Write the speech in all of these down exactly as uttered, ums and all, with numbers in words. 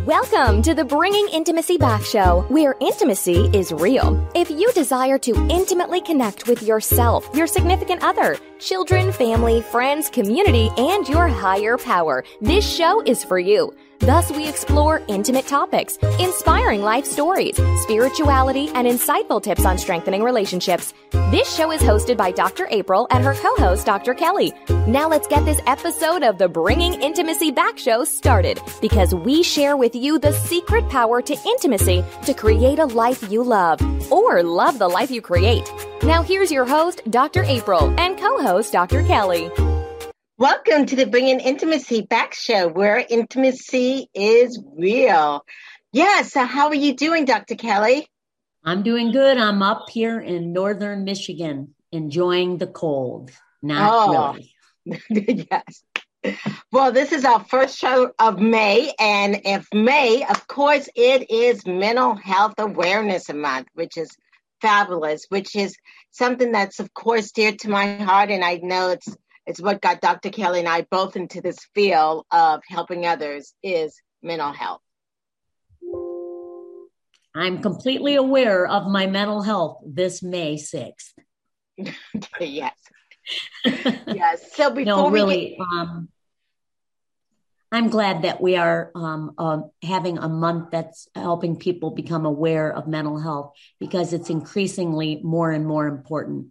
Welcome to the Bringing Intimacy Back show, where intimacy is real. If you desire to intimately connect with yourself, your significant other, children, family, friends, community, and your higher power, this show is for you. Thus, we explore intimate topics, inspiring life stories, spirituality, and insightful tips on strengthening relationships. This show is hosted by Doctor April and her co-host, Doctor Kelly. Now let's get this episode of the Bringing Intimacy Back show started, because we share with you the secret power to intimacy to create a life you love, or love the life you create. Now here's your host, Doctor April, and co-host, Doctor Kelly. Welcome to the Bringing Intimacy Back show, where intimacy is real. Yes, so how are you doing, Doctor Kelly? I'm doing good. I'm up here in northern Michigan, enjoying the cold. Not oh. really. Yes. Well, this is our first show of May, and if May, of course, it is Mental Health Awareness Month, which is fabulous, which is something that's, of course, dear to my heart, and I know it's It's what got Doctor Kelly and I both into this field of helping others is mental health. I'm completely aware of my mental health this May sixth. Yes. Yes. So before no, we really, get... um, I'm glad that we are um, uh, having a month that's helping people become aware of mental health, because it's increasingly more and more important.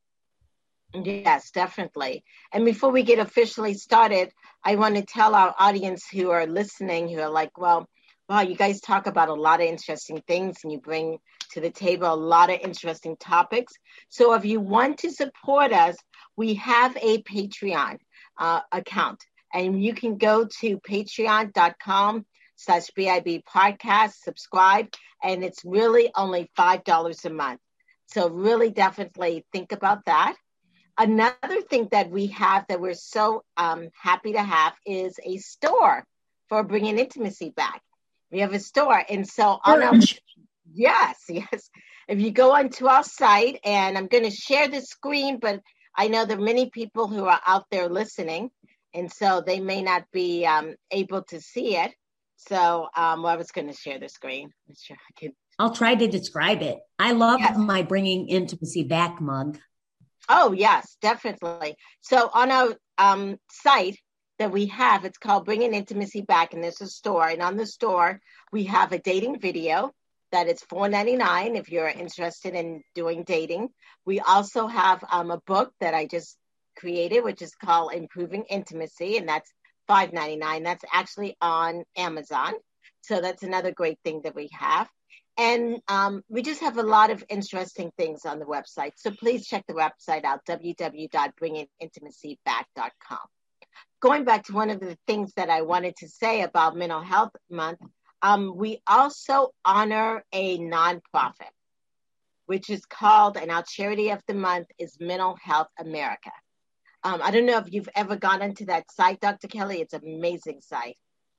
Yes, definitely. And before we get officially started, I want to tell our audience who are listening, who are like, well, wow, you guys talk about a lot of interesting things and you bring to the table a lot of interesting topics. So if you want to support us, we have a Patreon uh, account, and you can go to patreon.com slash BIB podcast, subscribe, and it's really only five dollars a month. So really definitely think about that. Another thing that we have that we're so um, happy to have is a store for Bringing Intimacy Back. We have a store. And so on our, yes, yes. If you go onto our site, and I'm going to share the screen, but I know there are many people who are out there listening, and so they may not be um, able to see it. So um, well, I was going to share the screen. I'm sure I can. I'll try to describe it. I love yes. my Bringing Intimacy Back mug. Oh, yes, definitely. So on our um, site that we have, it's called Bringing Intimacy Back, and there's a store. And on the store, we have a dating video that is four ninety-nine if you're interested in doing dating. We also have um, a book that I just created, which is called Improving Intimacy, and that's five ninety-nine. That's actually on Amazon. So that's another great thing that we have. And um, we just have a lot of interesting things on the website. So please check the website out, w w w dot bringing intimacy back dot com. Going back to one of the things that I wanted to say about Mental Health Month, um, we also honor a nonprofit, which is called, and our charity of the month is Mental Health America. Um, I don't know if you've ever gone into that site, Doctor Kelly. It's an amazing site.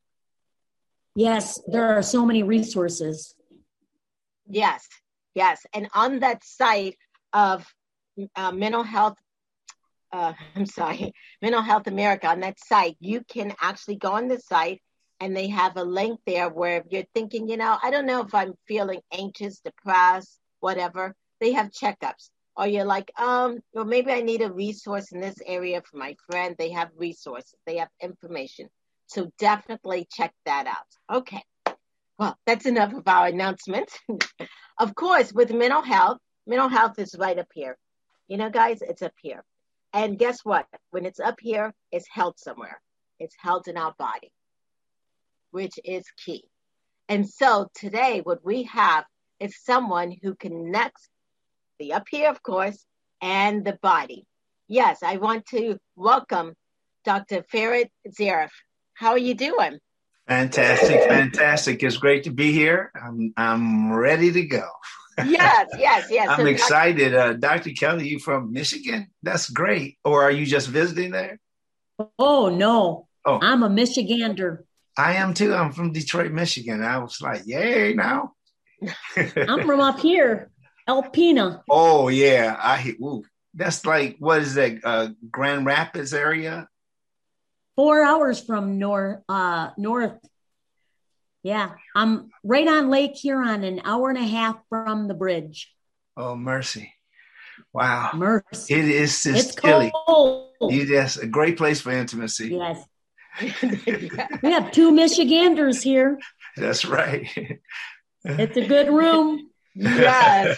Yes, there are so many resources. Yes, yes. And on that site of uh, mental health, uh, I'm sorry, Mental Health America, on that site, you can actually go on the site, and they have a link there where if you're thinking, you know, I don't know if I'm feeling anxious, depressed, whatever, they have checkups. Or you're like, um, well, maybe I need a resource in this area for my friend. They have resources. They have information. So definitely check that out. Okay. Well, that's enough of our announcements. Of course, with mental health, mental health is right up here. You know, guys, it's up here. And guess what? When it's up here, it's held somewhere. It's held in our body, which is key. And so today, what we have is someone who connects the up here, of course, and the body. Yes, I want to welcome Doctor Farid Zarif. How are you doing? Fantastic, fantastic. It's great to be here. I'm I'm ready to go. Yes, yes, yes. I'm so excited. Uh, Doctor Kelly, you from Michigan? That's great. Or are you just visiting there? Oh, no. Oh, I'm a Michigander. I am too. I'm from Detroit, Michigan. I was like, yay, now. I'm from up here, Alpena. Oh, yeah. I ooh, That's like, what is that, uh, Grand Rapids area? Four hours from north, uh, north Yeah, I'm right on Lake Huron, an hour and a half from the bridge. Oh, mercy. Wow. Mercy. It is just It's chilly. cold. Yes, a great place for intimacy. Yes. We have two Michiganders here. That's right. It's a good room. Yes.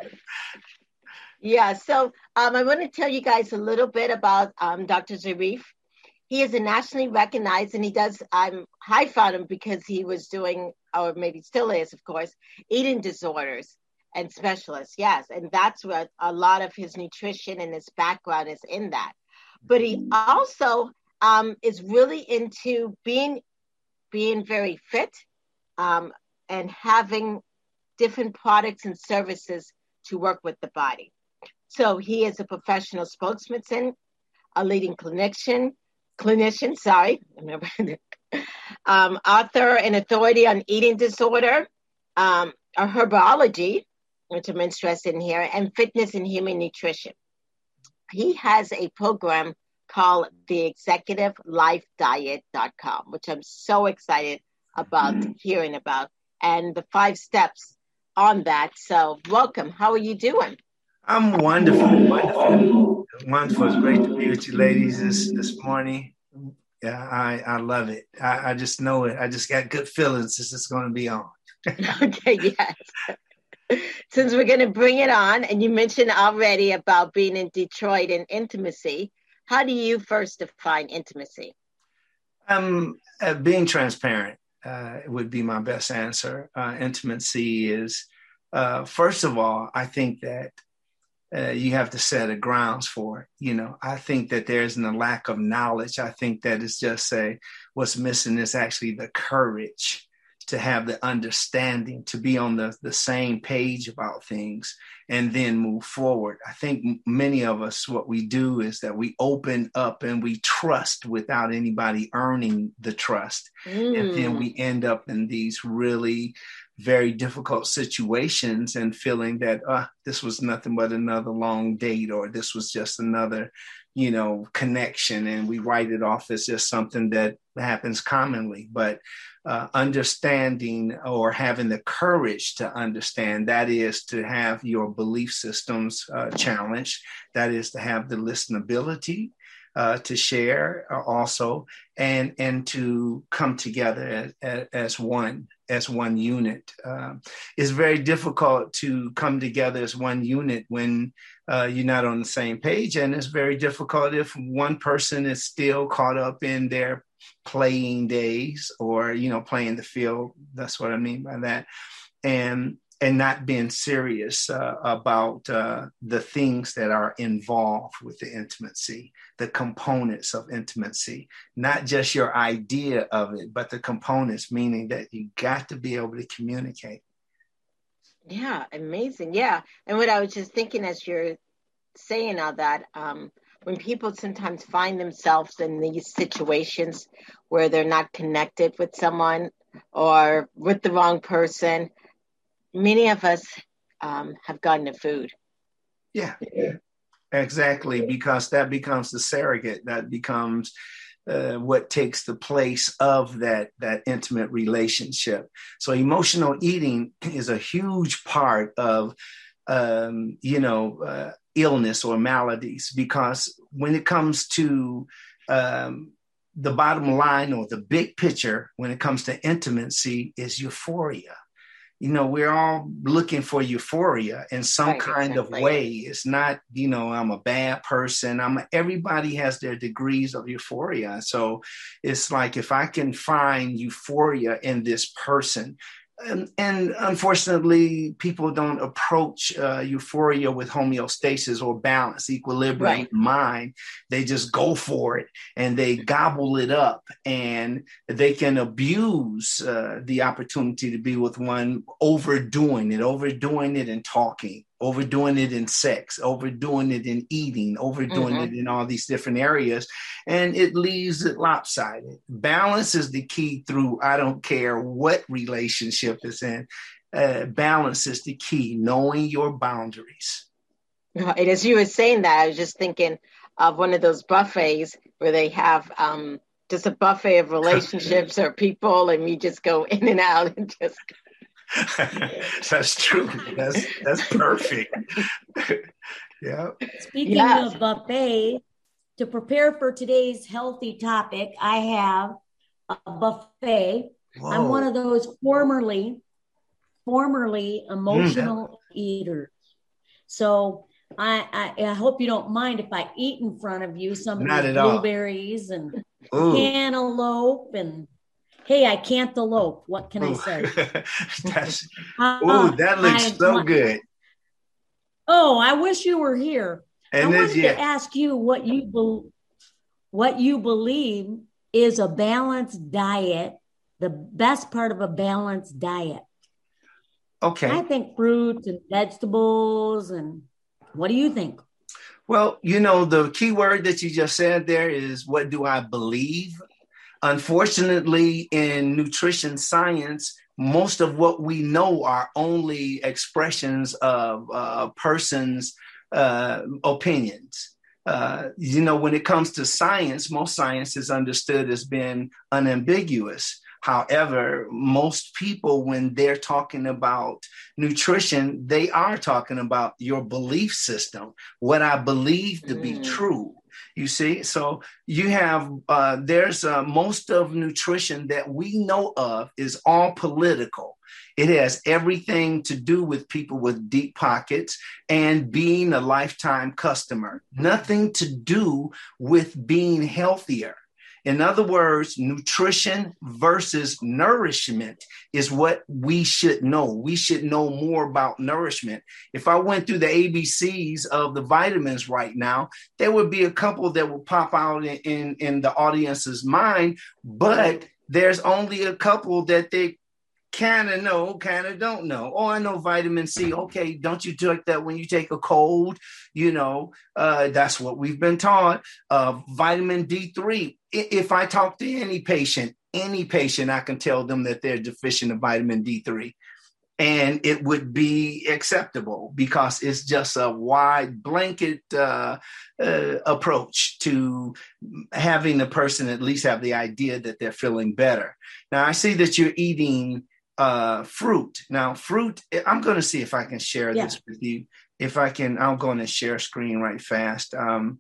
Yeah. So um, I want to tell you guys a little bit about um, Doctor Zarif. He is a nationally recognized, and he does, I'm, I found him because he was doing, or maybe still is, of course, eating disorders and specialist. Yes. And that's what a lot of his nutrition and his background is in that. But he also um, is really into being, being very fit um, and having different products and services to work with the body. So he is a professional spokesperson, a leading clinician, clinician, sorry, remember, um, author and authority on eating disorder, um, or herbology, which I'm interested in here, and fitness and human nutrition. He has a program called the executive life diet dot com, which I'm so excited about mm-hmm. hearing about, and the five steps on that. So welcome. How are you doing? I'm wonderful, wonderful, wonderful. It's great to be with you ladies this, this morning. Yeah, I, I love it. I, I just know it. I just got good feelings this is going to be on. Okay, yes. Since we're going to bring it on, and you mentioned already about being in Detroit and intimacy, how do you first define intimacy? Um, uh, being transparent uh, would be my best answer. Uh, intimacy is, uh, first of all, I think that Uh, you have to set a grounds for it. You know, I think that there's a lack of knowledge. I think that it's just say what's missing is actually the courage to have the understanding, to be on the, the same page about things and then move forward. I think many of us, what we do is that we open up and we trust without anybody earning the trust. Mm. And then we end up in these really very difficult situations and feeling that uh, this was nothing but another long date, or this was just another, you know, connection. And we write it off as just something that happens commonly. But uh, understanding or having the courage to understand, that is to have your belief systems uh, challenged. That is to have the listenability Uh, to share uh, also, and and to come together as, as, as one, as one unit. Uh, it's very difficult to come together as one unit when uh, you're not on the same page, and it's very difficult if one person is still caught up in their playing days, or you know, playing the field. That's what I mean by that, and and not being serious uh, about uh, the things that are involved with the intimacy, the components of intimacy, not just your idea of it, but the components, meaning that you got to be able to communicate. Yeah, amazing. Yeah. And what I was just thinking as you're saying all that, um, when people sometimes find themselves in these situations where they're not connected with someone or with the wrong person, many of us um, have gotten to food. Yeah, exactly. Because that becomes the surrogate. That becomes uh, what takes the place of that, that intimate relationship. So emotional eating is a huge part of, um, you know, uh, illness or maladies, because when it comes to um, the bottom line or the big picture, when it comes to intimacy, is euphoria. You know, we're all looking for euphoria in some right, kind exactly. of way. It's not, you know, I'm a bad person. I'm a, everybody has their degrees of euphoria. So it's like, if I can find euphoria in this person, and, and unfortunately, people don't approach uh, euphoria with homeostasis or balance, equilibrium right. in mind. They just go for it and they gobble it up, and they can abuse uh, the opportunity to be with one, overdoing it, overdoing it in talking, overdoing it in sex, overdoing it in eating, overdoing mm-hmm. it in all these different areas. And it leaves it lopsided. Balance is the key through, I don't care what relationship it's in. Uh, balance is the key, knowing your boundaries. And as you were saying that, I was just thinking of one of those buffets where they have um, just a buffet of relationships or people, and we just go in and out and just. That's true. That's that's perfect. Yeah. Speaking Yes. of buffet, to prepare for today's healthy topic, I have a buffet. Whoa. I'm one of those formerly, formerly emotional mm. eaters. So I, I, I hope you don't mind if I eat in front of you some of Not these at all. blueberries and Ooh. cantaloupe and hey, I can't elope. What can Ooh. I say? That's, uh, ooh, that looks I, so good. Oh, I wish you were here. And I then, wanted yeah. to ask you what you be- what you believe is a balanced diet, the best part of a balanced diet. Okay. I think fruits and vegetables, and what do you think? Well, you know, the key word that you just said there is, what do I believe? Unfortunately, in nutrition science, most of what we know are only expressions of a person's uh, opinions. Uh, you know, when it comes to science, most science is understood as being unambiguous. However, most people, when they're talking about nutrition, they are talking about your belief system, what I believe to be Mm. true. You see, so you have, uh, there's uh, most of nutrition that we know of is all political. It has everything to do with people with deep pockets and being a lifetime customer, nothing to do with being healthier. In other words, nutrition versus nourishment is what we should know. We should know more about nourishment. If I went through the A B Cs of the vitamins right now, there would be a couple that would pop out in, in, in the audience's mind, but there's only a couple that they kind of know, kind of don't know. Oh, I know vitamin C. Okay, don't you take that when you take a cold? You know, uh, that's what we've been taught. Uh, vitamin D three. If I talk to any patient, any patient, I can tell them that they're deficient of vitamin D three. And it would be acceptable because it's just a wide blanket uh, uh, approach to having the person at least have the idea that they're feeling better. Now, I see that you're eating uh, fruit. Now, fruit, I'm going to see if I can share Yeah. this with you. If I can, I'll go on and share screen right fast. Um,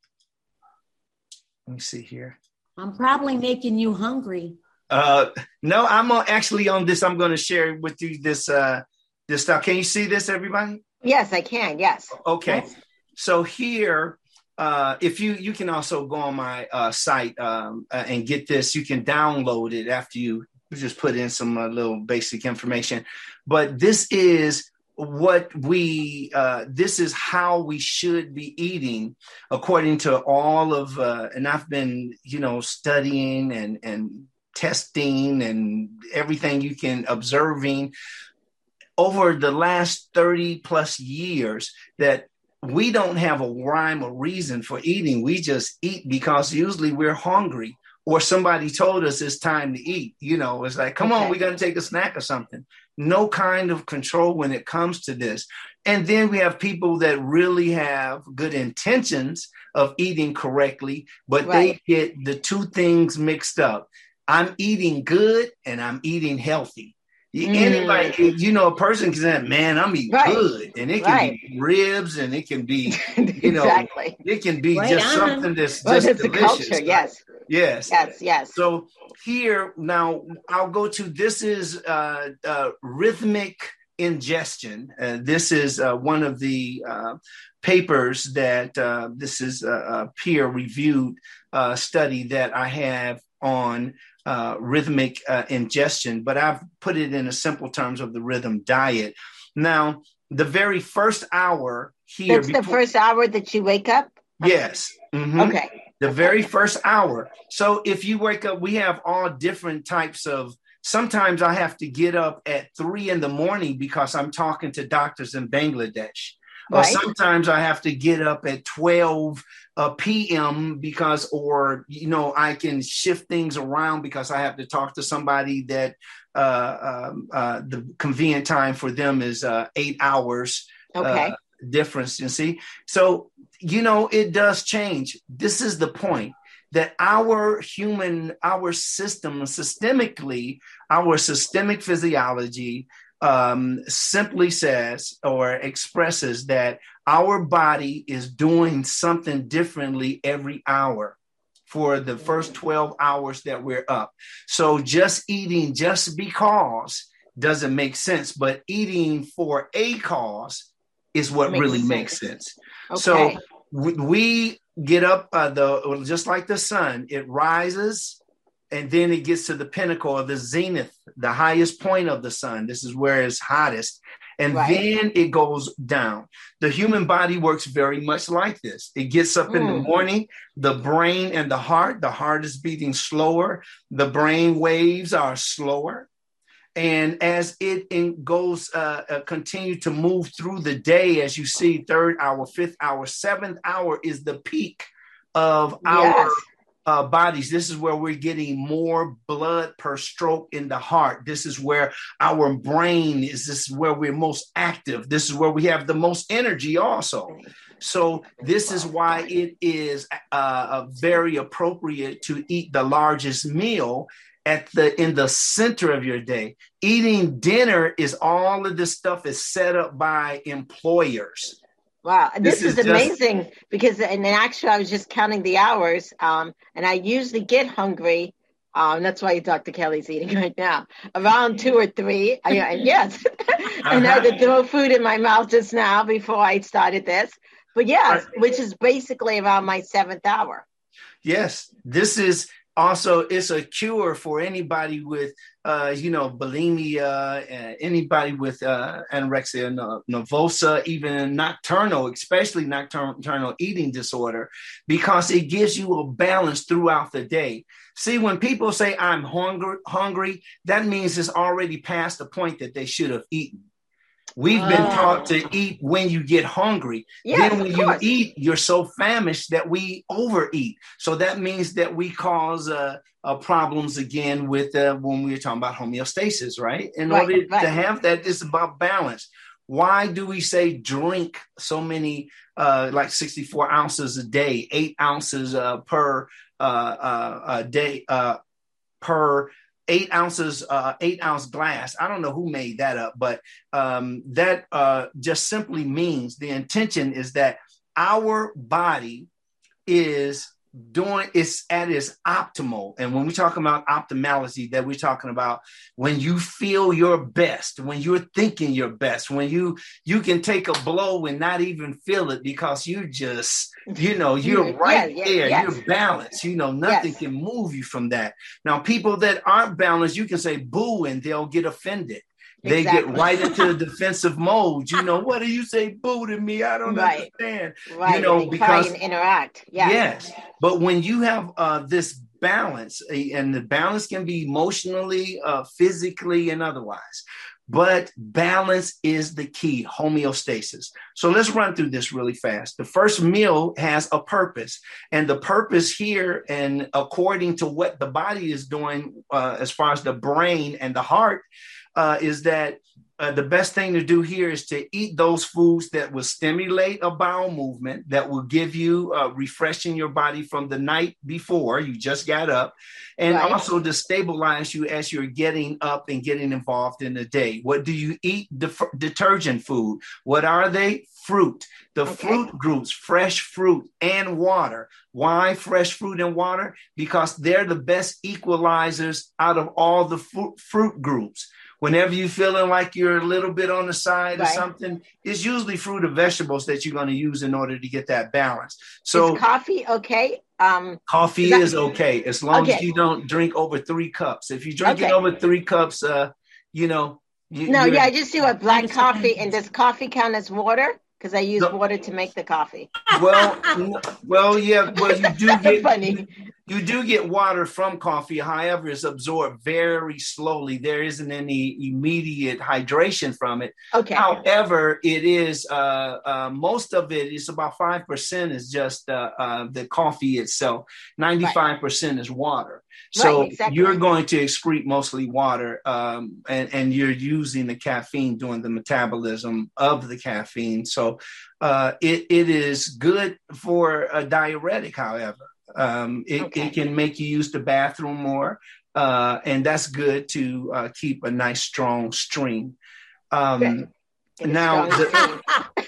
let me see here. I'm probably making you hungry. Uh, no, I'm on, actually on this. I'm going to share with you this uh, this stuff. Can you see this, everybody? Yes, I can. Yes. Okay. Yes. So here, uh, if you you can also go on my uh, site um, uh, and get this. You can download it after you, you just put in some uh, little basic information. But this is what we, uh, this is how we should be eating according to all of, uh, and I've been, you know, studying and, and testing and everything you can observing over the last thirty plus years that we don't have a rhyme or reason for eating. We just eat because usually we're hungry or somebody told us it's time to eat. You know, it's like, come Okay. on, we're going to take a snack or something. No kind of control when it comes to this. And then we have people that really have good intentions of eating correctly, but Right. they get the two things mixed up. I'm eating good and I'm eating healthy. Mm. Anybody, you know, a person can say, man, I'm eating Right. good. And it can Right. be ribs and it can be, you know, Exactly. it can be Right just on. something that's Well, just it's the delicious. culture. Yes. Yes. Yes. Yes. So here, now I'll go to, this is uh, uh, rhythmic ingestion. Uh, this is uh, one of the uh, papers that uh, this is a, a peer reviewed uh, study that I have on uh, rhythmic uh, ingestion, but I've put it in a simple terms of the rhythm diet. Now, the very first hour here. That's the before, first hour that you wake up? yes. Mhm. Okay. The very first hour. So if you wake up, we have all different types of, sometimes I have to get up at three in the morning because I'm talking to doctors in Bangladesh. Or Right. sometimes I have to get up at twelve uh, p m because, or, you know, I can shift things around because I have to talk to somebody that uh, um, uh, the convenient time for them is uh, eight hours. Okay. Uh, difference, you see. So, you know, it does change. This is the point. that our human, our system, systemically, our systemic physiology um, simply says or expresses that our body is doing something differently every hour for the first twelve hours that we're up. So just eating just because doesn't make sense, but eating for a cause is what makes really sense. makes sense. Okay. So we, we get up, uh, the just like the sun, it rises and then it gets to the pinnacle of the zenith, the highest point of the sun. This is where it's hottest. And right. then it goes down. The human body works very much like this. It gets up mm. in the morning, the brain and the heart, the heart is beating slower. The brain waves are slower. And as it in goes, uh, uh, continue to move through the day, as you see, third hour, fifth hour, seventh hour is the peak of our yes. uh, bodies. This is where we're getting more blood per stroke in the heart. This is where our brain is. This is where we're most active. This is where we have the most energy also. So this is why it is uh, very appropriate to eat the largest meal at the in the center of your day. Eating dinner is all of this stuff is set up by employers. Wow, this, this is, is amazing just, because and actually I was just counting the hours, um, and I usually get hungry. Um, that's why Doctor Kelly's eating right now around two or three. I, and yes, uh-huh. and I had to throw food in my mouth just now before I started this. But yes, which is basically around my seventh hour. Yes, this is. Also, it's a cure for anybody with, uh, you know, bulimia, uh, anybody with uh, anorexia nervosa, even nocturnal, especially nocturnal eating disorder, because it gives you a balance throughout the day. See, when people say I'm hungry, hungry, that means it's already past the point that they should have eaten. We've been oh. taught to eat when you get hungry. Yes, then when you eat, you're so famished that we overeat. So that means that we cause uh, uh, problems again with uh, when we were talking about homeostasis, right? In right, order right. to have that, it's about balance. Why do we say drink so many, uh, like sixty-four ounces a day, eight ounces uh, per uh, uh, a day uh, per eight ounces, uh, eight ounce glass. I don't know who made that up, but um, that uh, just simply means the intention is that our body is doing, it's at its optimal. And when we talk about optimality, that we're talking about when you feel your best, when you're thinking your best, when you, you can take a blow and not even feel it because you just, you know, you're right yeah, yeah, there, yes. you're balanced, you know, nothing yes. can move you from that. Now, people that aren't balanced, you can say boo and they'll get offended. They exactly. get right into the defensive mode. You know, what do you say boo to me? I don't right. understand. Right. You know, and because try and interact. Yeah. Yes. But when you have uh, this balance, and the balance can be emotionally, uh, physically, and otherwise. But balance is the key, homeostasis. So let's run through this really fast. The first meal has a purpose. And the purpose here, and according to what the body is doing uh, as far as the brain and the heart, Uh, is that uh, the best thing to do here is to eat those foods that will stimulate a bowel movement, that will give you uh, refreshing your body from the night before you just got up, and right. also to stabilize you as you're getting up and getting involved in the day. What do you eat? De- detergent food. What are they? Fruit. The okay. fruit groups, fresh fruit and water. Why fresh fruit and water? Because they're the best equalizers out of all the fruit, fruit groups. Whenever you're feeling like you're a little bit on the side right. or something, it's usually fruit or vegetables that you're going to use in order to get that balance. So is coffee okay? Um, coffee is, that- is okay as long okay. as you don't drink over three cups. If you drink okay. it over three cups, uh, you know. You, no, yeah, I just do a black coffee. And does coffee count as water? Because I use no. water to make the coffee. Well, well, yeah, well, you do get funny. You do get water from coffee. However, it's absorbed very slowly. There isn't any immediate hydration from it. Okay. However, it is uh, uh, most of it is about five percent is just uh, uh, the coffee itself. Ninety-five percent right. is water. So right, exactly. you're going to excrete mostly water, um, and, and you're using the caffeine during the metabolism of the caffeine. So uh, it, it is good for a diuretic, however. Um, it, Okay. it can make you use the bathroom more. Uh, and that's good to uh, keep a nice, strong stream. Um, now, the,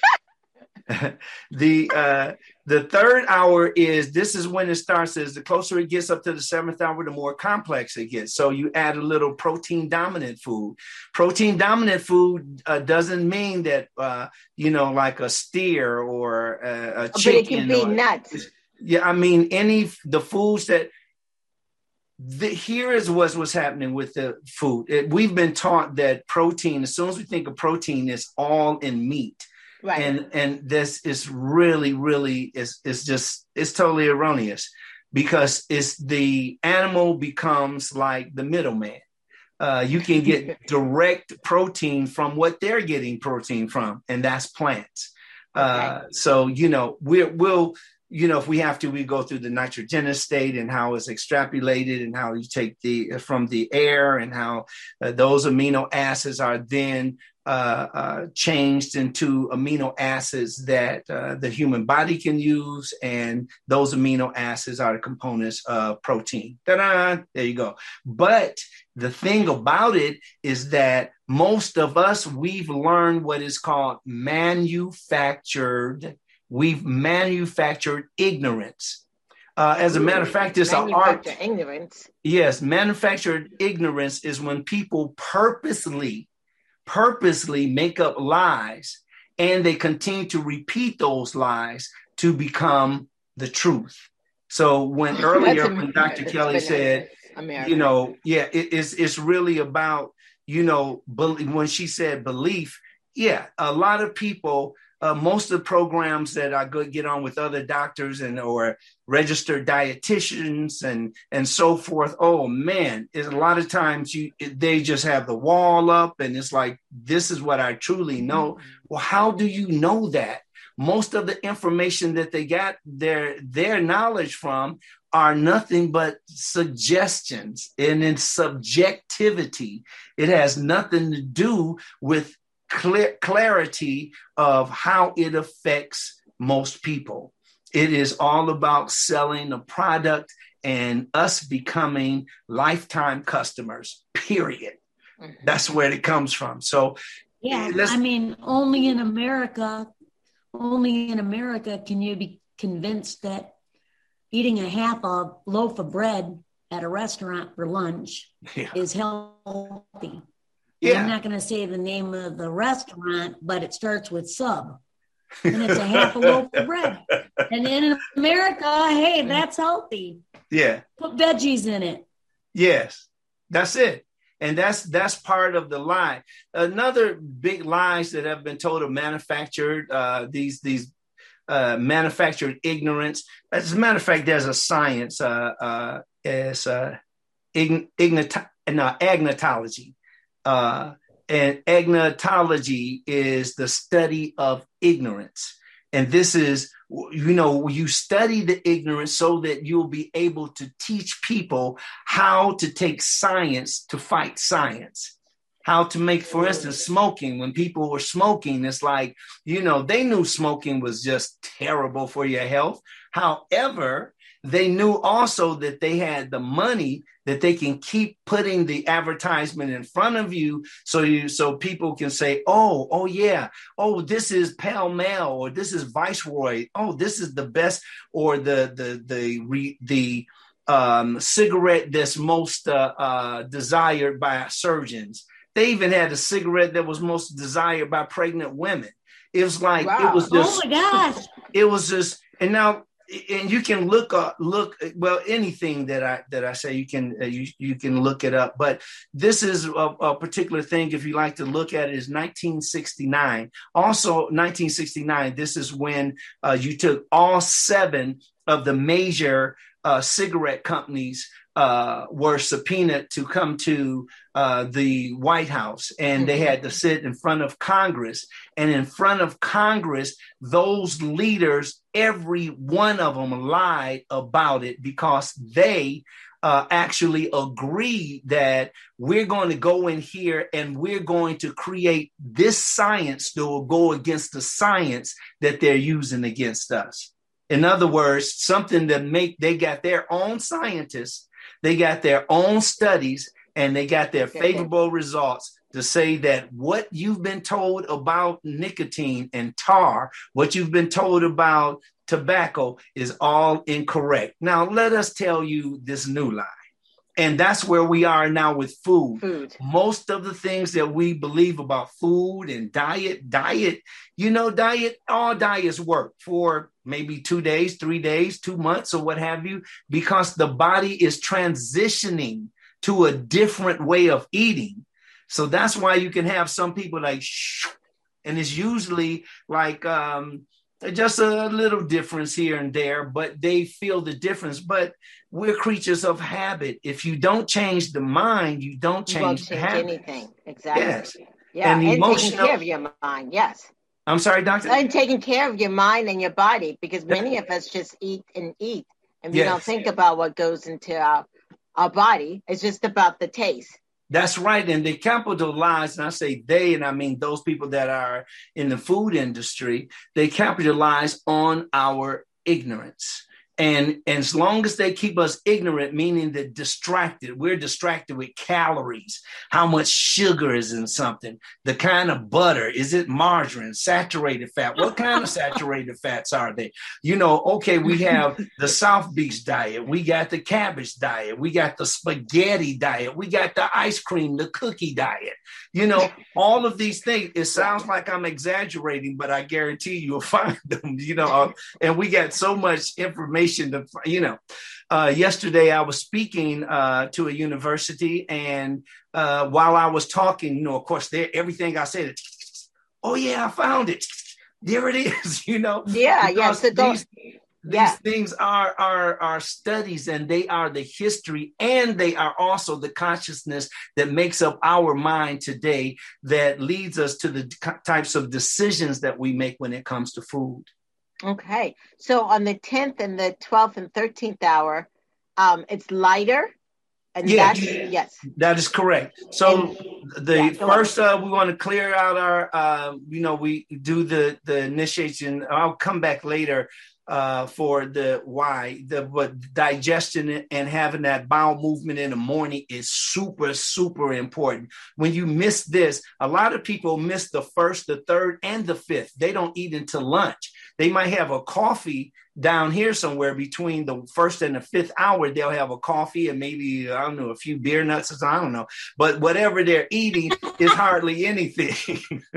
the, uh, the third hour is, this is when it starts, is the closer it gets up to the seventh hour, the more complex it gets. So you add a little protein dominant food. Protein dominant food uh, doesn't mean that, uh, you know, like a steer or a, a chicken. But it can be or, nuts. Yeah, I mean, any, the foods that, The, here is what's, what's happening with the food. It, we've been taught that protein, as soon as we think of protein, it's all in meat. Right. And and this is really, really, is it's just, it's totally erroneous, because it's the animal becomes like the middleman. Uh, you can get direct protein from what they're getting protein from, and that's plants. Okay. Uh, so, you know, we're, we'll, you know, if we have to, we go through the nitrogenous state and how it's extrapolated and how you take the from the air and how uh, those amino acids are then uh, uh, changed into amino acids that uh, the human body can use. And those amino acids are the components of protein. Ta-da! There you go. But the thing about it is that most of us, we've learned what is called manufactured We've manufactured ignorance. Uh, as a matter of fact, it's an art. Ignorance. Yes, manufactured ignorance is when people purposely, purposely make up lies, and they continue to repeat those lies to become the truth. So when earlier, when Doctor Kelly said, America. you know, yeah, it, it's it's really about, you know, when she said belief. Yeah, a lot of people. Uh, most of the programs that I go get on with other doctors and or registered dietitians and and so forth. Oh man, it's a lot of times you they just have the wall up and it's like, this is what I truly know. Well, how do you know that? Most of the information that they got their their knowledge from are nothing but suggestions, and in subjectivity, it has nothing to do with Clear, clarity of how it affects most people. It is all about selling a product and us becoming lifetime customers, period. Mm-hmm. That's where it comes from. So, yeah, I mean, only in America, only in America can you be convinced that eating a half a loaf of bread at a restaurant for lunch yeah. is healthy. Yeah. I'm not going to say the name of the restaurant, but it starts with sub. And it's a half a loaf of bread. And then in America, hey, that's healthy. Yeah. Put veggies in it. Yes, that's it. And that's that's part of the lie. Another big lies that have been told of manufactured, uh, these these uh, manufactured ignorance. As a matter of fact, there's a science, uh, uh, it's uh, ign- ignita- no, agnotology. Uh, and agnotology is the study of ignorance. And this is, you know, you study the ignorance so that you'll be able to teach people how to take science to fight science. How to make, for instance, smoking. When people were smoking, it's like, you know, they knew smoking was just terrible for your health. However, they knew also that they had the money that they can keep putting the advertisement in front of you. So you, so people can say, oh, oh yeah. Oh, this is Pall Mall, or this is Viceroy. Oh, this is the best, or the, the, the, the, the um, cigarette that's most uh, uh, desired by surgeons. They even had a cigarette that was most desired by pregnant women. It was like, wow. it was just, oh my gosh. It was just, and now, and you can look up, look, well, anything that I, that I say, you can, uh, you, you can look it up, but this is a, a particular thing. If you like to look at it, is nineteen sixty-nine. Also nineteen sixty-nine, this is when uh, you took all seven of the major uh, cigarette companies uh, were subpoenaed to come to uh, the White House, and they had to sit in front of Congress. And in front of Congress, those leaders, every one of them lied about it, because they uh, actually agreed that we're going to go in here and we're going to create this science that will go against the science that they're using against us. In other words, something that make, they got their own scientists, they got their own studies, and they got their favorable results to say that what you've been told about nicotine and tar, what you've been told about tobacco is all incorrect. Now, let us tell you this new lie. And that's where we are now with food. Food. Most of the things that we believe about food and diet, diet, you know, diet, all diets work for maybe two days, three days, two months or what have you, because the body is transitioning to a different way of eating. So that's why you can have some people like, shh, and it's usually like, um, just a little difference here and there, but they feel the difference. But we're creatures of habit. If you don't change the mind, you don't change, you won't the change habit. anything. Exactly. Yes. Yeah. And, And, emotional, taking care of your mind. Yes. I'm sorry, doctor? And taking care of your mind and your body, because many of us just eat and eat. And we Yes. don't think about what goes into our, our body. It's just about the taste. That's right. And they capitalize, and I say they, and I mean those people that are in the food industry, they capitalize on our ignorance. And, and as long as they keep us ignorant, meaning that distracted, we're distracted with calories, how much sugar is in something, the kind of butter, is it margarine, saturated fat? What kind of saturated fats are they? You know, okay, we have the South Beach diet. We got the cabbage diet. We got the spaghetti diet. We got the ice cream, the cookie diet. You know, all of these things, it sounds like I'm exaggerating, but I guarantee you'll find them, you know, and we got so much information to, you know, uh, yesterday I was speaking uh, to a university, and uh, while I was talking, you know, of course, there, everything I said, oh yeah, I found it. There it is, you know. Yeah, yeah. So these, these yeah. things are, are, are studies, and they are the history, and they are also the consciousness that makes up our mind today that leads us to the types of decisions that we make when it comes to food. Okay. So on the tenth and the twelfth and thirteenth hour, um, it's lighter. And yeah, that's, yes. That is correct. So and, the yeah, first, uh, we want to clear out our, uh, you know, we do the, the initiation. I'll come back later uh, for the why. The but digestion and having that bowel movement in the morning is super, super important. When you miss this, a lot of people miss the first, the third, and the fifth. They don't eat until lunch. They might have a coffee down here somewhere between the first and the fifth hour. They'll have a coffee and maybe, I don't know, a few beer nuts or I don't know. But whatever they're eating is hardly anything.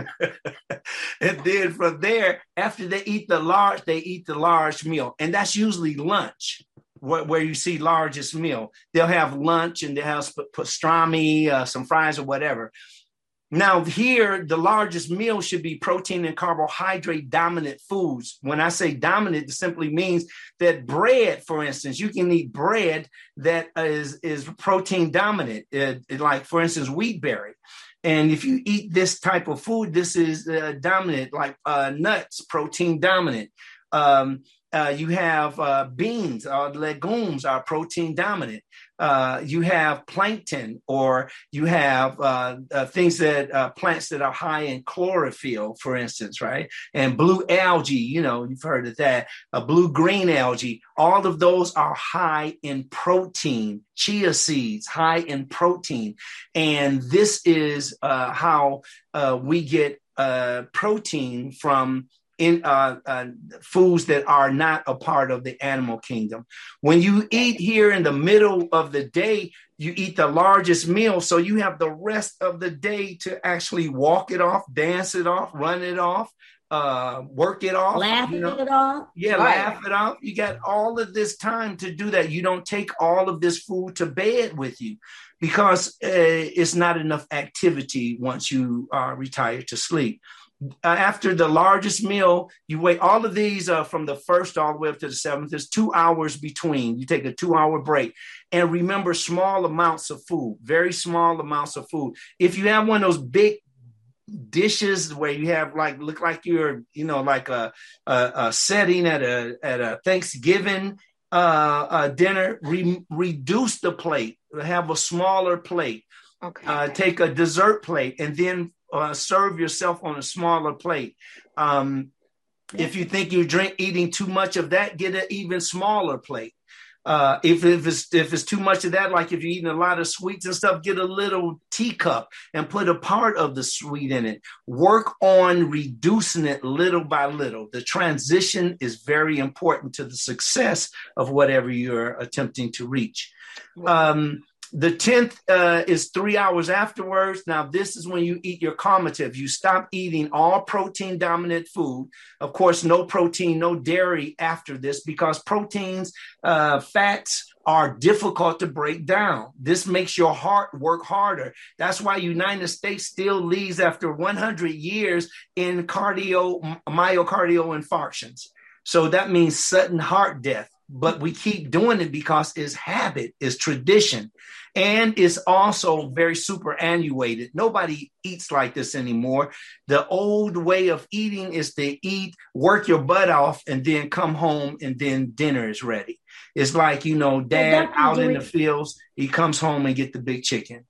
And then from there, after they eat the large, they eat the large meal. And that's usually lunch, where, where you see largest meal. They'll have lunch and they'll have pastrami, uh, some fries or whatever. Now here, the largest meal should be protein and carbohydrate dominant foods. When I say dominant, it simply means that bread, for instance, you can eat bread that is, is protein dominant, uh, like, for instance, wheat berry. And if you eat this type of food, this is uh, dominant, like uh, nuts, protein dominant. Um, uh, you have uh, beans or legumes are protein dominant. Uh, you have plankton, or you have uh, uh, things that uh, plants that are high in chlorophyll, for instance, right? And blue algae, you know, you've heard of that. Uh, blue green algae, all of those are high in protein. Chia seeds, high in protein. And this is uh, how uh, we get uh, protein from in uh, uh, foods that are not a part of the animal kingdom. When you eat here in the middle of the day, you eat the largest meal. So you have the rest of the day to actually walk it off, dance it off, run it off, uh, work it off. Laugh you know? it off. Yeah, right. Laugh it off. You got all of this time to do that. You don't take all of this food to bed with you because uh, it's not enough activity once you uh, retire to sleep. Uh, after the largest meal, you wait. All of these uh, from the first all the way up to the seventh. There's two hours between. You take a two-hour break. And remember, small amounts of food, very small amounts of food. If you have one of those big dishes where you have like, look like you're, you know, like a, a, a setting at a at a Thanksgiving uh, uh, dinner, re- reduce the plate. Have a smaller plate. Okay. Uh, take a dessert plate and then Uh, serve yourself on a smaller plate. Um, Yeah. If you think you're drink eating too much of that, get an even smaller plate. Uh, if, if it's if it's too much of that, like if you're eating a lot of sweets and stuff, get a little teacup and put a part of the sweet in it. Work on reducing it little by little. The transition is very important to the success of whatever you're attempting to reach. Um, the tenth uh, is three hours afterwards. Now, this is when you eat your calmative. You stop eating all protein dominant food. Of course, no protein, no dairy after this, because proteins, uh, fats are difficult to break down. This makes your heart work harder. That's why United States still leads after one hundred years in cardio, myocardial infarctions. So that means sudden heart death. But we keep doing it because it's habit, it's tradition, and it's also very superannuated. Nobody eats like this anymore. The old way of eating is to eat, work your butt off, and then come home, and then dinner is ready. It's like, you know, dad out in the fields, he comes home and get the big chicken.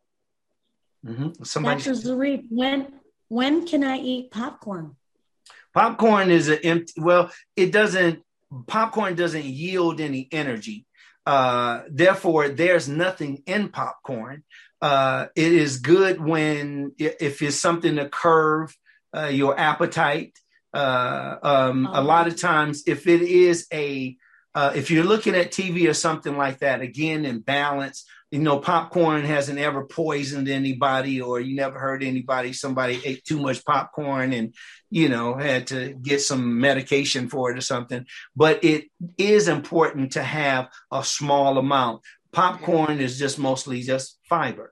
Mm-hmm. Somebody, Doctor Zarif, when when can I eat popcorn? Popcorn is an empty. Well, it doesn't. Popcorn doesn't yield any energy. Uh, therefore, there's nothing in popcorn. Uh, it is good when, if it's something to curb uh, your appetite. Uh, um, oh. A lot of times, if it is a, uh, if you're looking at T V or something like that, again, in balance, you know, popcorn hasn't ever poisoned anybody, or you never heard anybody, somebody ate too much popcorn and, you know, had to get some medication for it or something. But it is important to have a small amount. Popcorn is just mostly just fiber.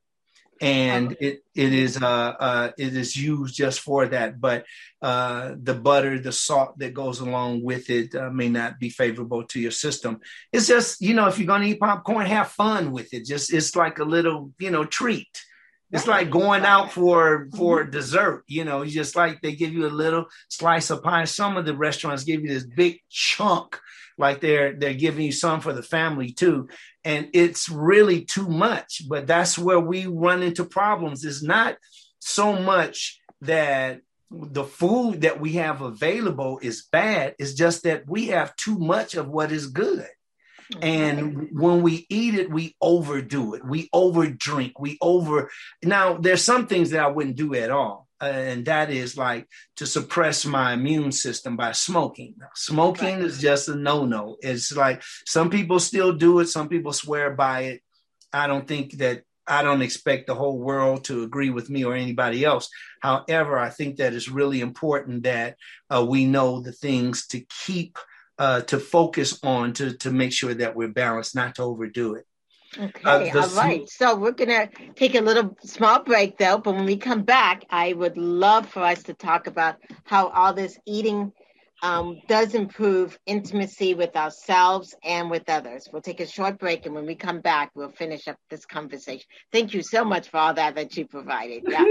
And it it is uh, uh, it is used just for that. But uh, the butter, the salt that goes along with it uh, may not be favorable to your system. It's just, you know, if you're going to eat popcorn, have fun with it. Just it's like a little, you know, treat. It's like going out for for dessert. You know, it's just like they give you a little slice of pie. Some of the restaurants give you this big chunk, like they're they're giving you some for the family too. And it's really too much. But that's where we run into problems. It's not so much that the food that we have available is bad. It's just that we have too much of what is good. And when we eat it, we overdo it. We overdrink. We over. Now, there's some things that I wouldn't do at all. Uh, and that is like to suppress my immune system by smoking. Smoking right. is just a no-no. It's like some people still do it. Some people swear by it. I don't think that I don't expect the whole world to agree with me or anybody else. However, I think that it's really important that uh, we know the things to keep Uh, to focus on to to make sure that we're balanced, not to overdo it. Okay, uh, all sm- right. So we're going to take a little small break, though. But when we come back, I would love for us to talk about how all this eating um, does improve intimacy with ourselves and with others. We'll take a short break, and when we come back, we'll finish up this conversation. Thank you so much for all that that you provided. Yeah.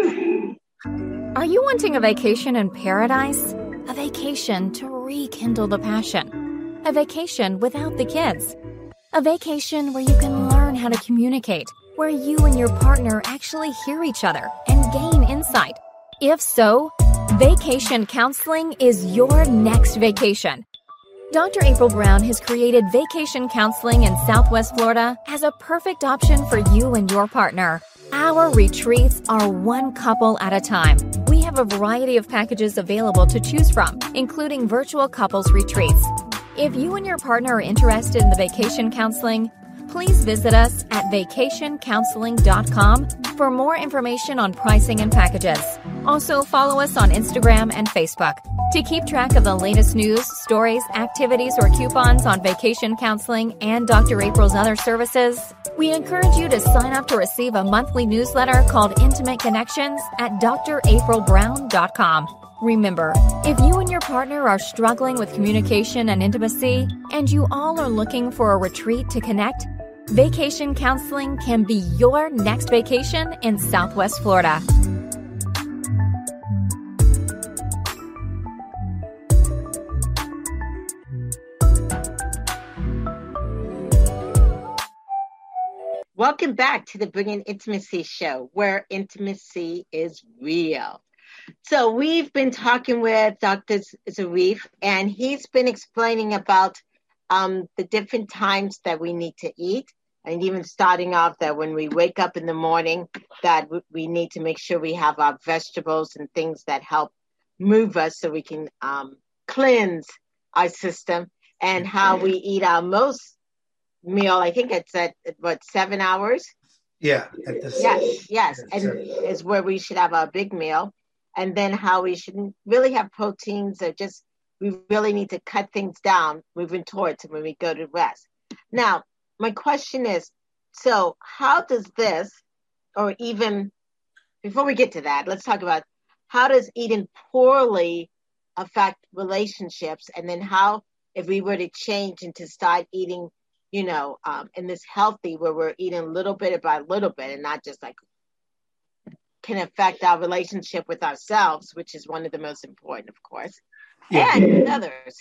Are you wanting a vacation in paradise? A vacation to rekindle the passion. A vacation without the kids. A vacation where you can learn how to communicate, where you and your partner actually hear each other and gain insight. If so, vacation counseling is your next vacation. Doctor April Brown has created vacation counseling in Southwest Florida as a perfect option for you and your partner. Our retreats are one couple at a time. We have a variety of packages available to choose from, including virtual couples retreats. If you and your partner are interested in the vacation counseling, please visit us at vacation counseling dot com for more information on pricing and packages. Also, follow us on Instagram and Facebook. To keep track of the latest news, stories, activities, or coupons on vacation counseling and Doctor April's other services, we encourage you to sign up to receive a monthly newsletter called Intimate Connections at d r april brown dot com. Remember, if you and your partner are struggling with communication and intimacy, and you all are looking for a retreat to connect, vacation counseling can be your next vacation in Southwest Florida. Welcome back to the Bringing Intimacy Show, where intimacy is real. So we've been talking with Doctor Zarif, and he's been explaining about um, the different times that we need to eat, and even starting off that when we wake up in the morning, that we need to make sure we have our vegetables and things that help move us so we can um, cleanse our system, and how we eat our most meal. I think it's at, what, seven hours? Yeah. At the yes, yes. And seven. is where we should have our big meal. And then how we shouldn't really have proteins, or just, we really need to cut things down moving towards when we go to rest. Now, my question is, so how does this, or even before we get to that, let's talk about how does eating poorly affect relationships? And then how, if we were to change and to start eating, you know, um, in this healthy, where we're eating little bit by little bit and not just like, can affect our relationship with ourselves, which is one of the most important, of course, yeah. and with others.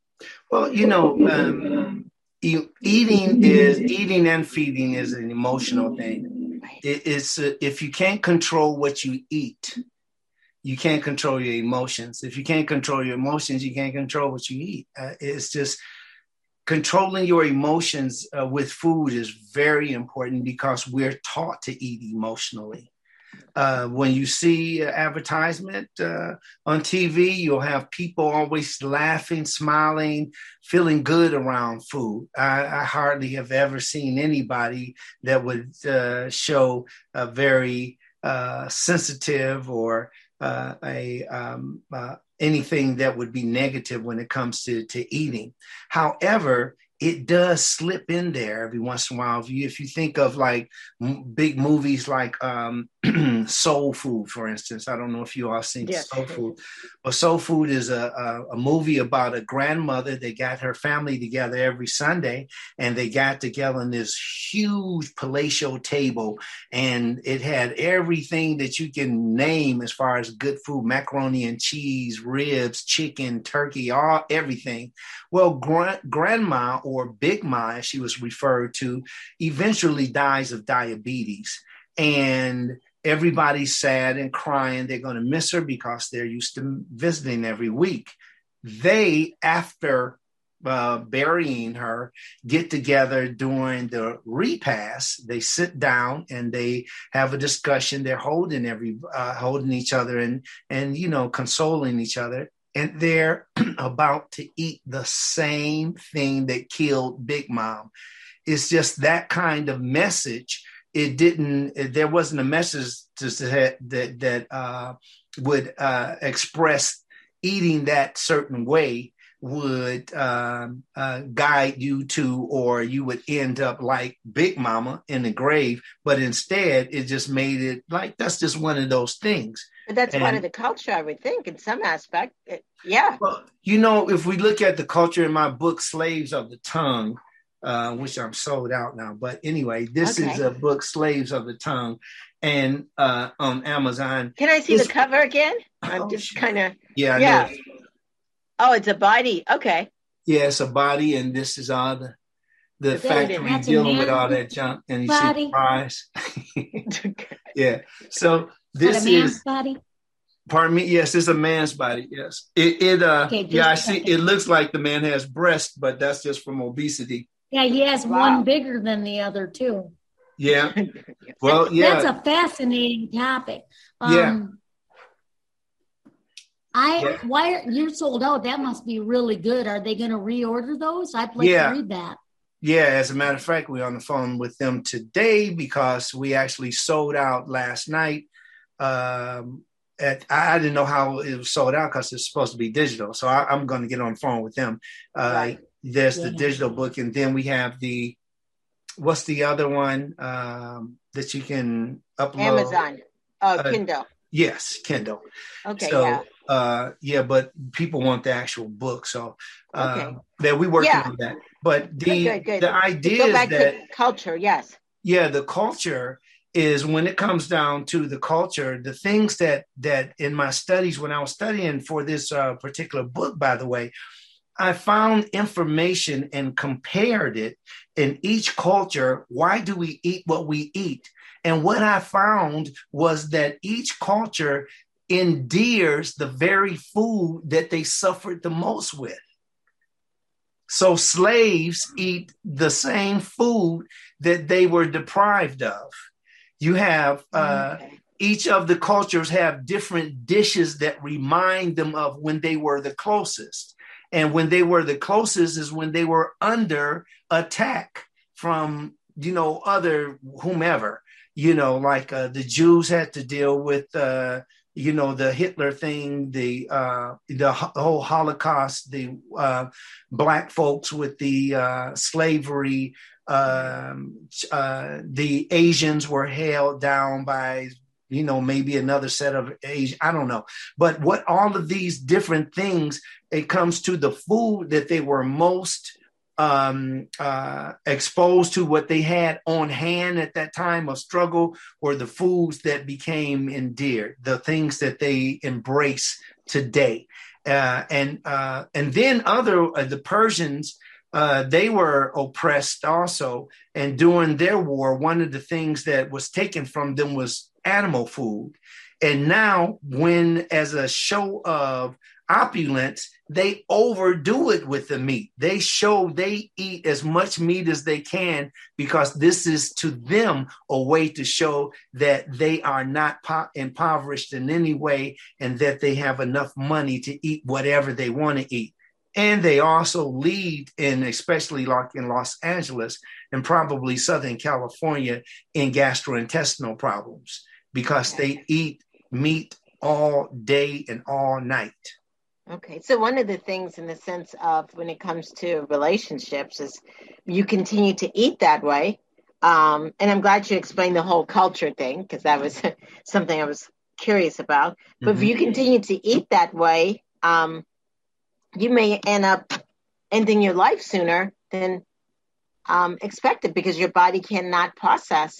Well, you know, um, e- eating is eating and feeding is an emotional thing. It, it's uh, if you can't control what you eat, you can't control your emotions. If you can't control your emotions, you can't control what you eat. Uh, it's just controlling your emotions uh, with food is very important, because we're taught to eat emotionally. Uh, when you see uh, advertisement uh, on T V, you'll have people always laughing, smiling, feeling good around food. I, I hardly have ever seen anybody that would uh, show a very uh, sensitive or uh, a um, uh, anything that would be negative when it comes to, to eating. However, it does slip in there every once in a while. If you, if you think of like m- big movies like um, Soul Food, for instance. I don't know if you all seen yes. Soul Food. Well, Soul Food is a, a, a movie about a grandmother that got her family together every Sunday, and they got together on this huge palatial table, and it had everything that you can name as far as good food: macaroni and cheese, ribs, chicken, turkey, all everything. Well, gra- grandma, or Big Ma, as she was referred to, eventually dies of diabetes. And everybody's sad and crying. They're going to miss her because they're used to visiting every week. They, after uh, burying her, get together during the repast. They sit down and they have a discussion. They're holding every, uh, holding each other and, and, you know, consoling each other. And they're about to eat the same thing that killed Big Mom. It's just that kind of message. It didn't, it, there wasn't a message to, that, that, that uh, would uh, express eating that certain way would um, uh, guide you to, or you would end up like Big Mama in the grave. But instead, it just made it like, that's just one of those things. But that's and, part of the culture, I would think, in some aspect. It, yeah. Well, you know, if we look at the culture in my book, Slaves of the Tongue, uh, which I'm sold out now. But anyway, this okay. is a book, Slaves of the Tongue, and uh, on Amazon. Can I see it's, the cover again? I'm oh, just kind of. Yeah. Yeah. Oh, it's a body. Okay. Yeah, it's a body, and this is all the, the factory dealing with all that junk, and you body. see the fries. Yeah. So this a man's is. Body? Pardon me. Yes, it's a man's body. Yes. It. It. Uh. Okay, yeah, I see. It looks like the man has breast, but that's just from obesity. Yeah, he has wow. one bigger than the other too. Yeah. Well, that's, yeah. That's a fascinating topic. Um, yeah. I yeah. why are, you're sold out? That must be really good. Are they going to reorder those? I'd like yeah. to read that. Yeah, as a matter of fact, we're on the phone with them today because we actually sold out last night. Um, at, I didn't know how it was sold out because it's supposed to be digital. So I, I'm going to get on the phone with them. Uh, right. There's yeah. the digital book, and then we have the, what's the other one um, that you can upload? Amazon, oh, uh, Kindle. Yes, Kindle. Okay, so, yeah. Uh, yeah, but people want the actual book, so uh, okay. that we working yeah. on that. But the good, good, good. the idea go back is that to culture, yes. Yeah, the culture is when it comes down to the culture, the things that that in my studies when I was studying for this uh, particular book, by the way, I found information and compared it in each culture. Why do we eat what we eat? And what I found was that each culture endears the very food that they suffered the most with. So slaves eat the same food that they were deprived of. You have uh, okay. Each of the cultures have different dishes that remind them of when they were the closest. And when they were the closest is when they were under attack from, you know, other whomever, you know, like uh, the Jews had to deal with, uh, you know, the Hitler thing, the uh, the whole Holocaust, the uh, Black folks with the uh, slavery, um, uh, the Asians were held down by, you know, maybe another set of Asian, I don't know. But what all of these different things, it comes to the food that they were most um, uh, exposed to, what they had on hand at that time of struggle, or the foods that became endeared, the things that they embrace today. Uh, and uh, and then other, uh, the Persians, Uh, they were oppressed also. And during their war, one of the things that was taken from them was animal food. And now, when as a show of opulence, they overdo it with the meat. They show they eat as much meat as they can, because this is to them a way to show that they are not po- impoverished in any way, and that they have enough money to eat whatever they want to eat. And they also lead in, especially like in Los Angeles and probably Southern California, in gastrointestinal problems, because they eat meat all day and all night. Okay. So one of the things in the sense of when it comes to relationships is you continue to eat that way. Um, and I'm glad you explained the whole culture thing, because that was something I was curious about. But mm-hmm. if you continue to eat that way, um, you may end up ending your life sooner than um, expected, because your body cannot process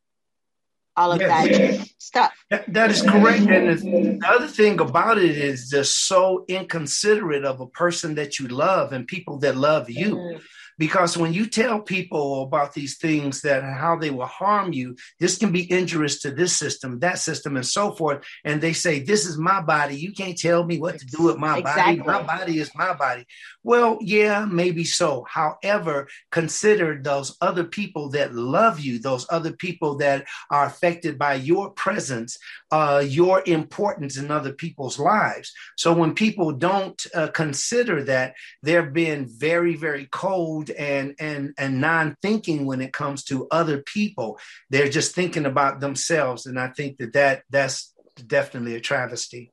all of yes. that stuff. That, that is correct. And the other thing about it is just so inconsiderate of a person that you love and people that love you. Mm. Because when you tell people about these things, that how they will harm you, this can be injurious to this system, that system, and so forth. And they say, this is my body. You can't tell me what to do with my exactly. body. My body is my body. Well, yeah, maybe so. However, consider those other people that love you, those other people that are affected by your presence, uh, your importance in other people's lives. So when people don't uh, consider that, they're being very, very cold and and and non-thinking when it comes to other people. They're just thinking about themselves, and I think that, that that's definitely a travesty.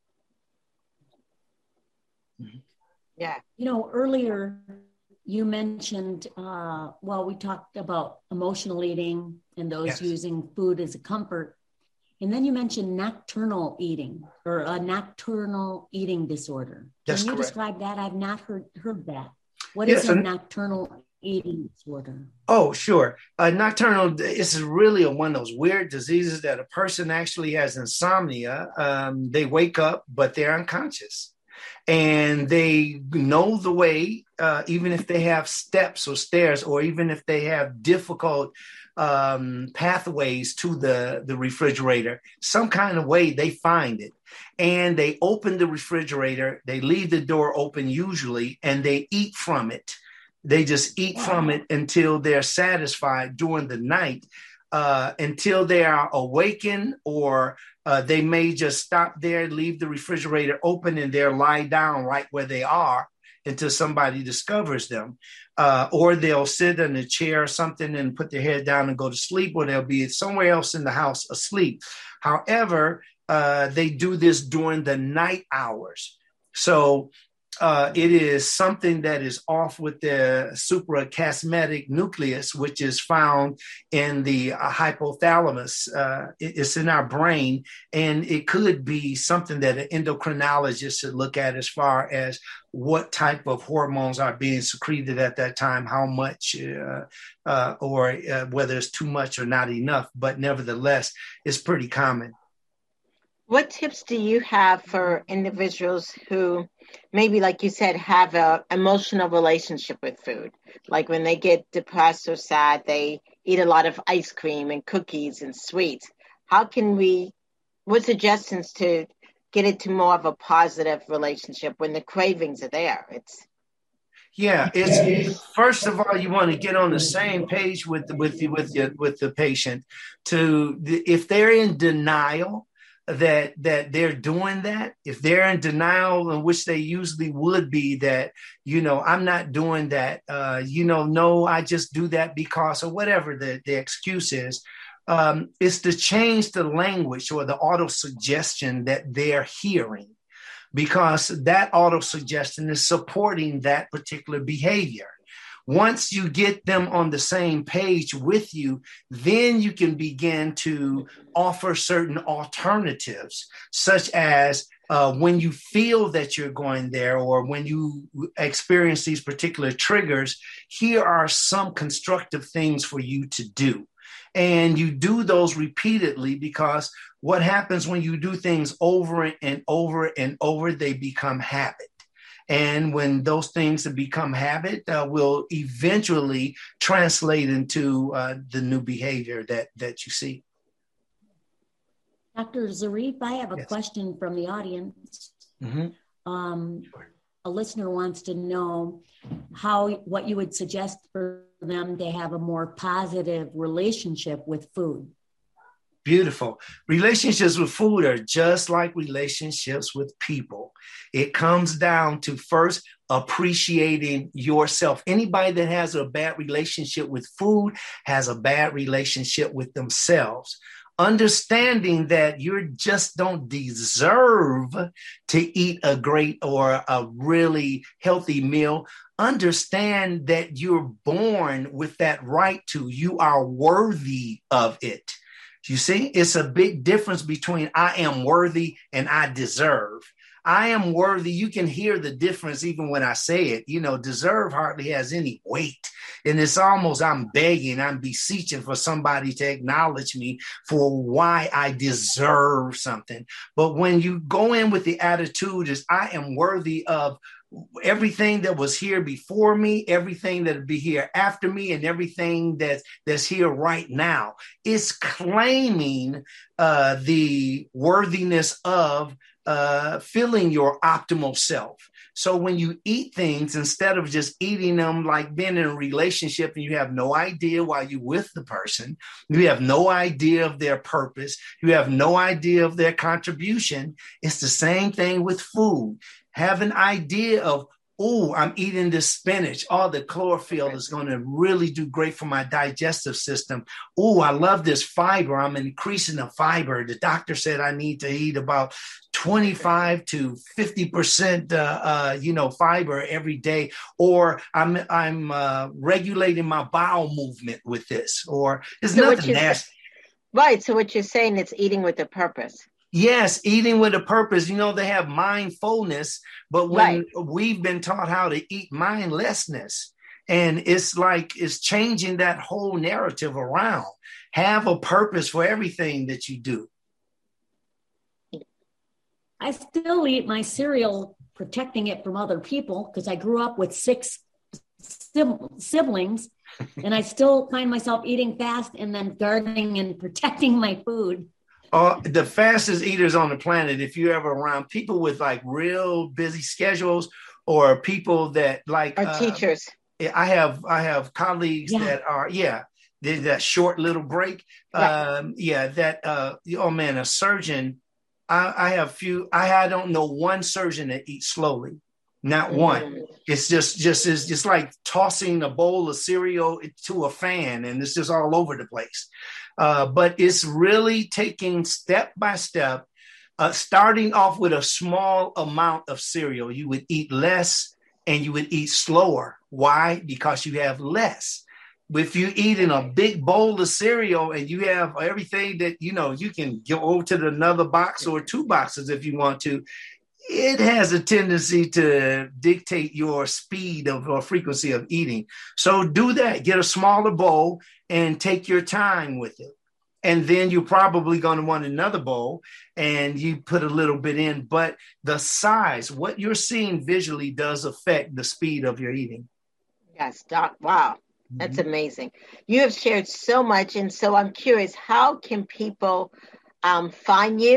Yeah. You know, earlier you mentioned, uh, well, we talked about emotional eating and those yes. using food as a comfort. And then you mentioned nocturnal eating, or a nocturnal eating disorder. That's Can you correct. describe that? I've not heard heard that. What yes, is a and- nocturnal eating disorder? Oh, sure. Uh, nocturnal, this is really a, one of those weird diseases that a person actually has insomnia. Um, they wake up, but they're unconscious. And they know the way, uh, even if they have steps or stairs, or even if they have difficult um, pathways to the, the refrigerator, some kind of way they find it. And they open the refrigerator, they leave the door open usually, and they eat from it. They just eat wow. from it until they're satisfied during the night, uh, until they are awakened, or uh, they may just stop there, leave the refrigerator open, and they'll lie down right where they are until somebody discovers them. Uh, or they'll sit in a chair or something and put their head down and go to sleep, or they'll be somewhere else in the house asleep. However, uh, they do this during the night hours. So Uh, it is something that is off with the suprachiasmatic nucleus, which is found in the uh, hypothalamus. Uh, it, it's in our brain, and it could be something that an endocrinologist should look at as far as what type of hormones are being secreted at that time, how much, uh, uh, or uh, whether it's too much or not enough. But nevertheless, it's pretty common. What tips do you have for individuals who maybe, like you said, have an emotional relationship with food? Like when they get depressed or sad, they eat a lot of ice cream and cookies and sweets. How can we, what suggestions to get into more of a positive relationship when the cravings are there. It's Yeah, it's first of all, you want to get on the same page with with you with your with the patient. To if they're in denial that that they're doing that, if they're in denial, in which they usually would be, that you know I'm not doing that, uh, you know, no, I just do that because, or whatever the the excuse is. Um, it's to change the language or the auto suggestion that they're hearing, because that auto suggestion is supporting that particular behavior. Once you get them on the same page with you, then you can begin to offer certain alternatives, such as uh, when you feel that you're going there, or when you experience these particular triggers, here are some constructive things for you to do. And you do those repeatedly, because what happens when you do things over and over and over, they become habit. And when those things have become habit, uh, will eventually translate into uh, the new behavior that, that you see. Doctor Zarif, I have a Yes. question from the audience. Mm-hmm. Um, a listener wants to know how what you would suggest for them to have a more positive relationship with food. Beautiful. Relationships with food are just like relationships with people. It comes down to first appreciating yourself. Anybody that has a bad relationship with food has a bad relationship with themselves. Understanding that you just don't deserve to eat a great or a really healthy meal. Understand that you're born with that right to. You are worthy of it. You see, it's a big difference between I am worthy and I deserve. I am worthy. You can hear the difference even when I say it. You know, deserve hardly has any weight. And it's almost I'm begging, I'm beseeching for somebody to acknowledge me for why I deserve something. But when you go in with the attitude is I am worthy of everything that was here before me, everything that'll be here after me, and everything that's that's here right now, it's claiming uh, the worthiness of uh, feeling your optimal self. So when you eat things, instead of just eating them like being in a relationship and you have no idea why you're with the person, you have no idea of their purpose, you have no idea of their contribution. It's the same thing with food. Have an idea of, oh, I'm eating this spinach. Oh, the chlorophyll is going to really do great for my digestive system. Oh, I love this fiber. I'm increasing the fiber. The doctor said I need to eat about twenty-five to fifty percent, uh, uh, you know, fiber every day. Or I'm I'm uh, regulating my bowel movement with this. Or it's so nothing nasty. Right. So what you're saying, it's eating with a purpose. Yes, eating with a purpose. You know, they have mindfulness, but when right. we've been taught how to eat mindlessness, and it's like it's changing that whole narrative around. Have a purpose for everything that you do. I still eat my cereal, protecting it from other people, because I grew up with six siblings, and I still find myself eating fast and then guarding and protecting my food. Uh, the fastest eaters on the planet, if you're ever around people with like real busy schedules, or people that like are uh, teachers. I have I have colleagues yeah. that are yeah there's that short little break right. um, yeah that uh, oh man a surgeon I, I have few I, I don't know one surgeon that eats slowly, not one. Mm. It's just just it's just like tossing a bowl of cereal to a fan, and it's just all over the place. Uh, but it's really taking step by step, uh, starting off with a small amount of cereal. You would eat less and you would eat slower. Why? Because you have less. If you eat in a big bowl of cereal and you have everything that, you know, you can go over to another box or two boxes if you want to, it has a tendency to dictate your speed of or frequency of eating. So do that. Get a smaller bowl and take your time with it. And then you're probably going to want another bowl and you put a little bit in. But the size, what you're seeing visually does affect the speed of your eating. Yes, Doc. Wow. That's mm-hmm. amazing. You have shared so much. And so I'm curious, how can people um, find you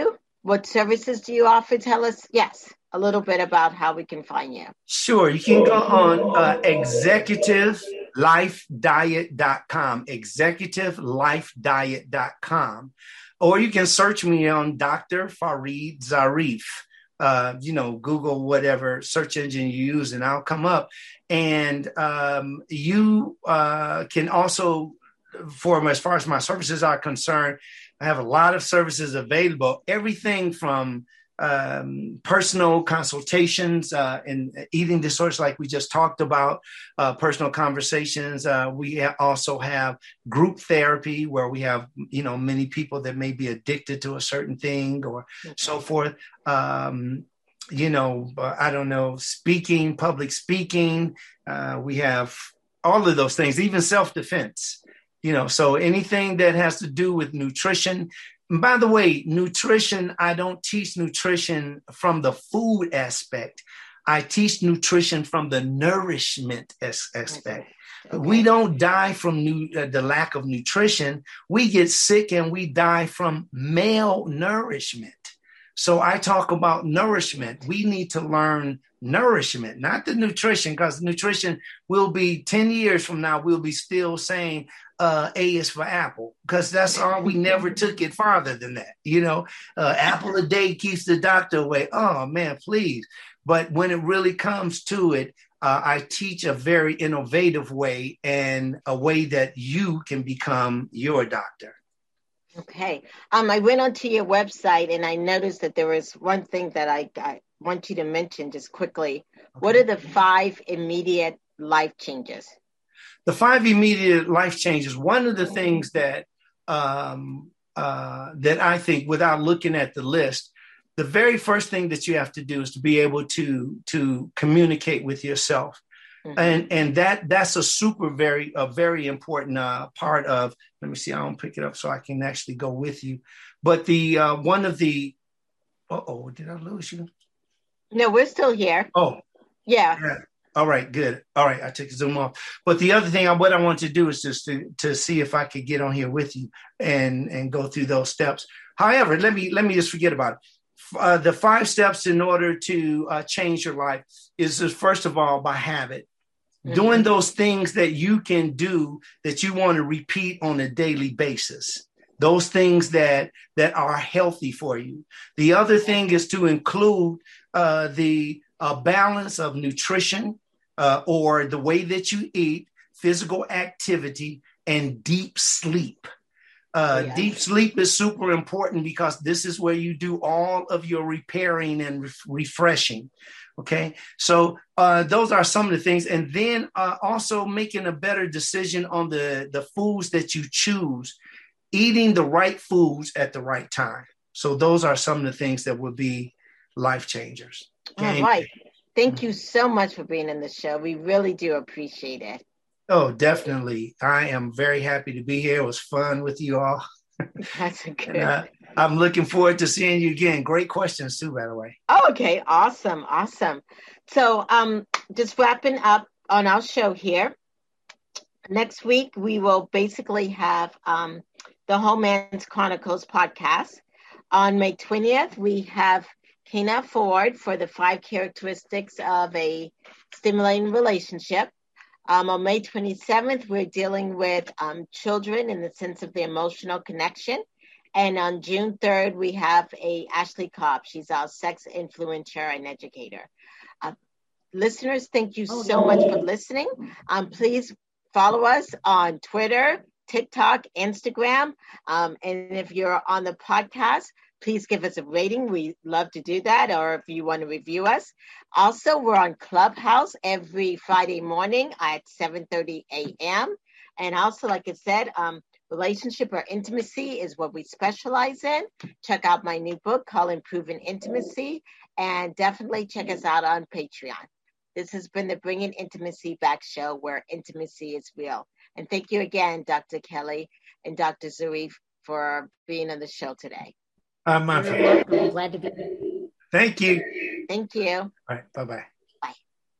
what services do you offer? Tell us, yes, a little bit about how we can find you. Sure. You can go on uh, executive life diet dot com, executive life diet dot com, or you can search me on Doctor Farid Zarif. Uh, you know, Google whatever search engine you use, and I'll come up. And um, you uh, can also, for as far as my services are concerned, I have a lot of services available. Everything from um, personal consultations uh, in eating disorders, like we just talked about, uh, personal conversations. Uh, we ha- also have group therapy, where we have, you know, many people that may be addicted to a certain thing or okay. so forth. Um, you know, uh, I don't know, speaking, public speaking. Uh, we have all of those things, even self-defense, you know, so anything that has to do with nutrition. And by the way, nutrition, I don't teach nutrition from the food aspect. I teach nutrition from the nourishment as- aspect. Okay. We don't die from nu- uh, the lack of nutrition. We get sick and we die from malnourishment. So I talk about nourishment. We need to learn nourishment, not the nutrition, because nutrition will be ten years from now, we'll be still saying uh, A is for apple, because that's all. We never took it farther than that. You know, uh, apple a day keeps the doctor away. Oh, man, please. But when it really comes to it, uh, I teach a very innovative way, and a way that you can become your doctor. Okay. Um, I went onto your website and I noticed that there was one thing that I, I want you to mention just quickly. Okay. What are the five immediate life changes? The five immediate life changes. One of the things that um, uh, that I think, without looking at the list, the very first thing that you have to do is to be able to to communicate with yourself. Mm-hmm. And and that that's a super very a very important uh, part of. Let me see. I don't pick it up so I can actually go with you. But the uh, one of the. Uh oh, did I lose you? No, we're still here. Oh, yeah. yeah. All right, good. All right, I took the Zoom off. But the other thing, I, what I want to do is just to to see if I could get on here with you and and go through those steps. However, let me let me just forget about it. Uh, the five steps in order to uh, change your life is just, first of all, by habit. Mm-hmm. Doing those things that you can do that you want to repeat on a daily basis. Those things that that are healthy for you. The other thing is to include uh, the uh, balance of nutrition uh, or the way that you eat, physical activity, and deep sleep. Uh, yes. Deep sleep is super important because this is where you do all of your repairing and re- refreshing. Okay, so uh, those are some of the things. And then uh, also making a better decision on the, the foods that you choose, eating the right foods at the right time. So those are some of the things that will be life changers. Okay? All right. Thank you so much for being in the show. We really do appreciate it. Oh, definitely. I am very happy to be here. It was fun with you all. That's good. And, uh, I'm looking forward to seeing you again. Great questions too, by the way. Oh, okay. Awesome. Awesome. So um, just wrapping up on our show here. Next week, we will basically have um, the Homance Chronicles podcast. On May twentieth, we have Kena Ford for the five characteristics of a stimulating relationship. Um, on May twenty-seventh, we're dealing with um, children in the sense of the emotional connection. And on June third, we have a Ashley Cobb. She's our sex influencer and educator. Uh, listeners, thank you so much for listening. Um, please follow us on Twitter, TikTok, Instagram. Um, and if you're on the podcast, please give us a rating. We love to do that. Or if you want to review us. Also, we're on Clubhouse every Friday morning at seven thirty a.m. And also, like I said, um, relationship or intimacy is what we specialize in. Check out my new book called Improving Intimacy. And definitely check us out on Patreon. This has been the Bringing Intimacy Back show, where intimacy is real. And thank you again, Doctor Kelly and Doctor Zarif, for being on the show today. Uh, my You're welcome. Glad to be here. Thank you. Thank you. All right. Bye-bye.